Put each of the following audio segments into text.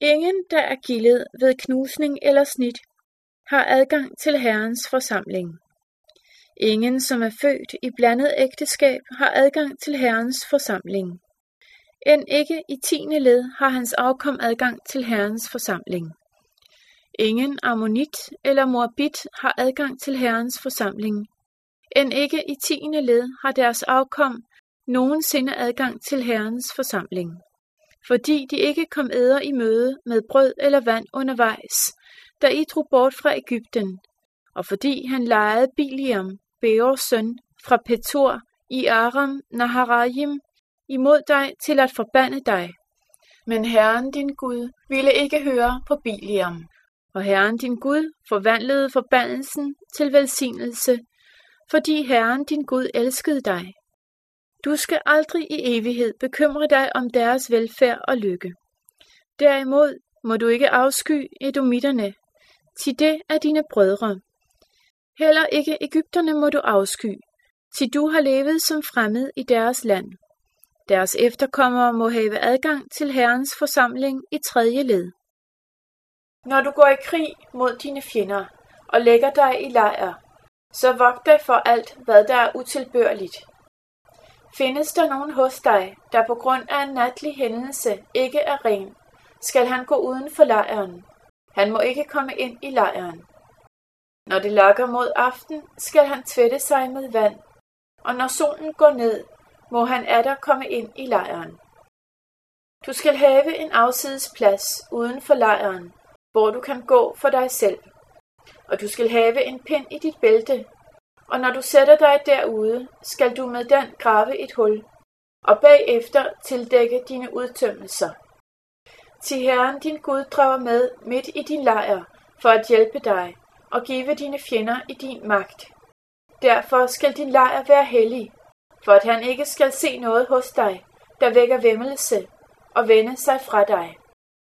Ingen, der er gildet ved knusning eller snit, har adgang til Herrens forsamling. Ingen, som er født i blandet ægteskab, har adgang til Herrens forsamling. End ikke i 10. led har hans afkom adgang til Herrens forsamling. Ingen ammonit eller moabit har adgang til Herrens forsamling. End ikke i 10. led har deres afkom nogensinde adgang til Herrens forsamling. Fordi de ikke kom eder i møde med brød eller vand undervejs, da I drog bort fra Egypten, og fordi han lejede Biliam, Beors søn, fra Petor i Aram Naharajim, imod dig til at forbande dig. Men Herren din Gud ville ikke høre på Biliam, og Herren din Gud forvandlede forbandelsen til velsignelse, fordi Herren din Gud elskede dig. Du skal aldrig i evighed bekymre dig om deres velfærd og lykke. Derimod må du ikke afsky edomitterne, til det er dine brødre. Heller ikke egypterne må du afsky, til du har levet som fremmed i deres land. Deres efterkommere må have adgang til Herrens forsamling i 3. led. Når du går i krig mod dine fjender og lægger dig i lejr, så vogt dig for alt, hvad der er utilbørligt. Findes der nogen hos dig, der på grund af en natlig hændelse ikke er ren, skal han gå uden for lejren. Han må ikke komme ind i lejren. Når det lakker mod aften, skal han tvætte sig med vand, og når solen går ned, må han atter komme ind i lejren. Du skal have en afsides plads uden for lejren, hvor du kan gå for dig selv, og du skal have en pind i dit bælte, og når du sætter dig derude, skal du med den grave et hul, og bagefter tildække dine udtømmelser. Til Herren din Gud drager med midt i din lejr for at hjælpe dig og give dine fjender i din magt. Derfor skal din lejr være hellig, for at han ikke skal se noget hos dig, der vækker væmmelse og vende sig fra dig.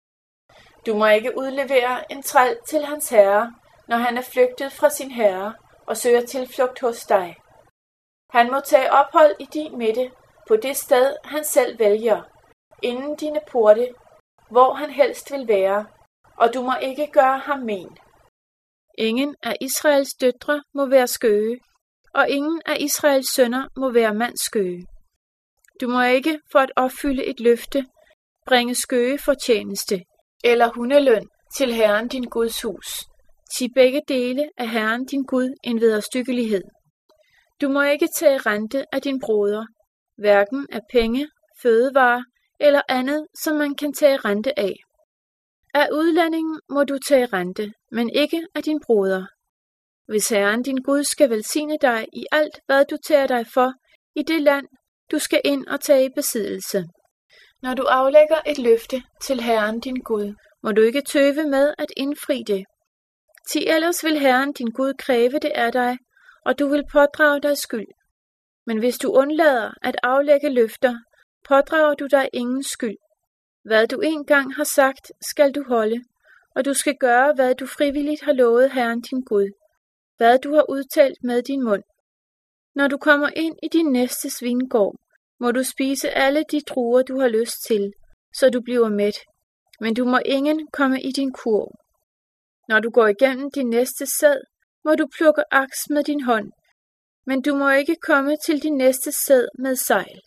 Du må ikke udlevere en træl til hans herre, når han er flygtet fra sin herre og søger tilflugt hos dig. Han må tage ophold i din midte på det sted, han selv vælger, inden dine porte, hvor han helst vil være, og du må ikke gøre ham men. Ingen af Israels døtre må være skøge, og ingen af Israels sønner må være mandsskøge. Du må ikke for at opfylde et løfte bringe skøge fortjeneste eller hundeløn til Herren din Guds hus. Til begge dele er Herren din Gud en vederstyggelighed. Du må ikke tage rente af din broder, hverken af penge, fødevarer eller andet, som man kan tage rente af. Af udlændingen må du tage rente, men ikke af din broder. Hvis Herren din Gud skal velsigne dig i alt, hvad du tager dig for, i det land, du skal ind og tage i besiddelse. Når du aflægger et løfte til Herren din Gud, må du ikke tøve med at indfri det. Til ellers vil Herren din Gud kræve det af dig, og du vil pådrage dig skyld. Men hvis du undlader at aflægge løfter, pådrager du dig ingen skyld. Hvad du engang har sagt, skal du holde, og du skal gøre, hvad du frivilligt har lovet Herren din Gud, hvad du har udtalt med din mund. Når du kommer ind i din næstes vingård, må du spise alle de druer, du har lyst til, så du bliver mæt, men du må ingen komme i din kurv. Når du går igennem din næstes sæd, må du plukke aks med din hånd, men du må ikke komme til din næstes sæd med sejl.